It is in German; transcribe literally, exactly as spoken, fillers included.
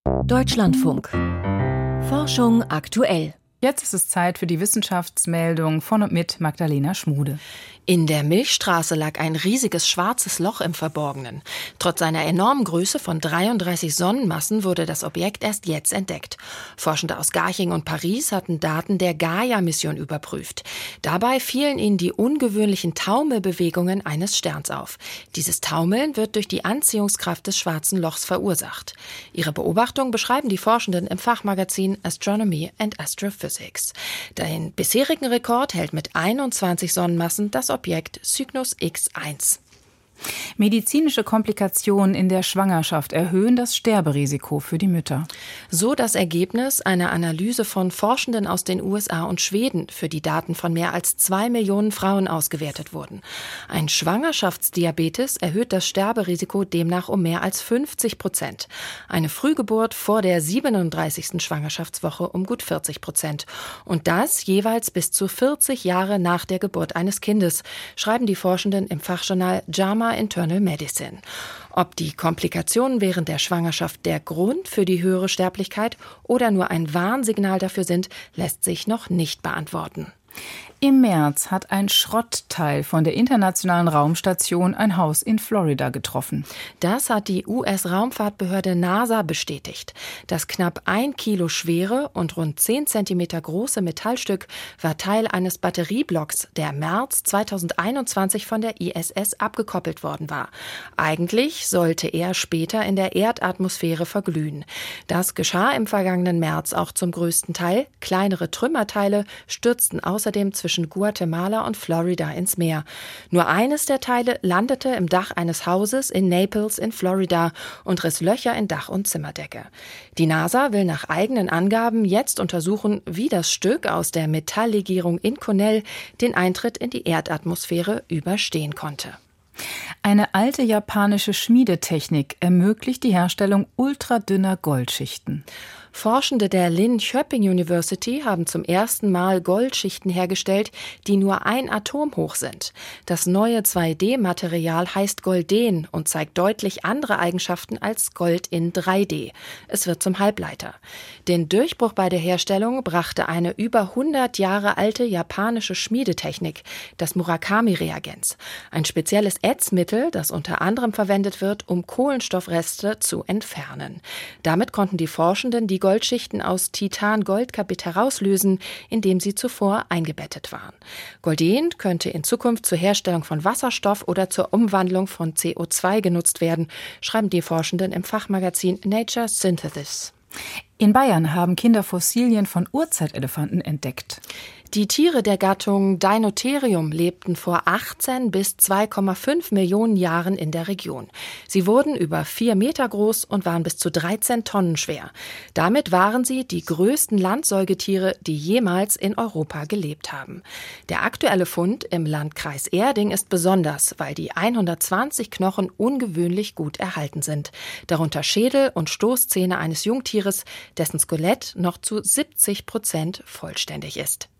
Deutschlandfunk. Forschung aktuell. Jetzt ist es Zeit für die Wissenschaftsmeldung von und mit Magdalena Schmude. In der Milchstraße lag ein riesiges schwarzes Loch im Verborgenen. Trotz seiner enormen Größe von dreiunddreißig Sonnenmassen wurde das Objekt erst jetzt entdeckt. Forschende aus Garching und Paris hatten Daten der Gaia-Mission überprüft. Dabei fielen ihnen die ungewöhnlichen Taumelbewegungen eines Sterns auf. Dieses Taumeln wird durch die Anziehungskraft des schwarzen Lochs verursacht. Ihre Beobachtung beschreiben die Forschenden im Fachmagazin Astronomy and Astrophysics. Den bisherigen Rekord hält mit einundzwanzig Sonnenmassen das Objekt Cygnus X eins. Medizinische Komplikationen in der Schwangerschaft erhöhen das Sterberisiko für die Mütter. So das Ergebnis einer Analyse von Forschenden aus den U S A und Schweden, für die Daten von mehr als zwei Millionen Frauen ausgewertet wurden. Ein Schwangerschaftsdiabetes erhöht das Sterberisiko demnach um mehr als fünfzig Prozent. Eine Frühgeburt vor der siebenunddreißigsten Schwangerschaftswoche um gut vierzig Prozent. Und das jeweils bis zu vierzig Jahre nach der Geburt eines Kindes, schreiben die Forschenden im Fachjournal JAMA Internal Medicine. Ob die Komplikationen während der Schwangerschaft der Grund für die höhere Sterblichkeit oder nur ein Warnsignal dafür sind, lässt sich noch nicht beantworten. Im März hat ein Schrottteil von der Internationalen Raumstation ein Haus in Florida getroffen. Das hat die U S-Raumfahrtbehörde NASA bestätigt. Das knapp ein Kilo schwere und rund zehn Zentimeter große Metallstück war Teil eines Batterieblocks, der März zweitausendeinundzwanzig von der I S S abgekoppelt worden war. Eigentlich sollte er später in der Erdatmosphäre verglühen. Das geschah im vergangenen März auch zum größten Teil. Kleinere Trümmerteile stürzten außerdem zwischen Guatemala und Florida ins Meer. Nur eines der Teile landete im Dach eines Hauses in Naples in Florida und riss Löcher in Dach und Zimmerdecke. Die NASA will nach eigenen Angaben jetzt untersuchen, wie das Stück aus der Metalllegierung Inconel den Eintritt in die Erdatmosphäre überstehen konnte. Eine alte japanische Schmiedetechnik ermöglicht die Herstellung ultradünner Goldschichten. Forschende der Linköping University haben zum ersten Mal Goldschichten hergestellt, die nur ein Atom hoch sind. Das neue zwei D Material heißt Golden und zeigt deutlich andere Eigenschaften als Gold in drei D. Es wird zum Halbleiter. Den Durchbruch bei der Herstellung brachte eine über hundert Jahre alte japanische Schmiedetechnik, das Murakami-Reagenz. Ein spezielles Ätzmittel, das unter anderem verwendet wird, um Kohlenstoffreste zu entfernen. Damit konnten die Forschenden die Goldschichten aus Titan-Goldkarbid herauslösen, in dem sie zuvor eingebettet waren. Golden könnte in Zukunft zur Herstellung von Wasserstoff oder zur Umwandlung von C O zwei genutzt werden, schreiben die Forschenden im Fachmagazin Nature Synthesis. In Bayern haben Kinder Fossilien von Urzeitelefanten entdeckt. Die Tiere der Gattung Deinotherium lebten vor achtzehn bis zwei Komma fünf Millionen Jahren in der Region. Sie wurden über vier Meter groß und waren bis zu dreizehn Tonnen schwer. Damit waren sie die größten Landsäugetiere, die jemals in Europa gelebt haben. Der aktuelle Fund im Landkreis Erding ist besonders, weil die hundertzwanzig Knochen ungewöhnlich gut erhalten sind. Darunter Schädel und Stoßzähne eines Jungtieres, dessen Skelett noch zu siebzig Prozent vollständig ist.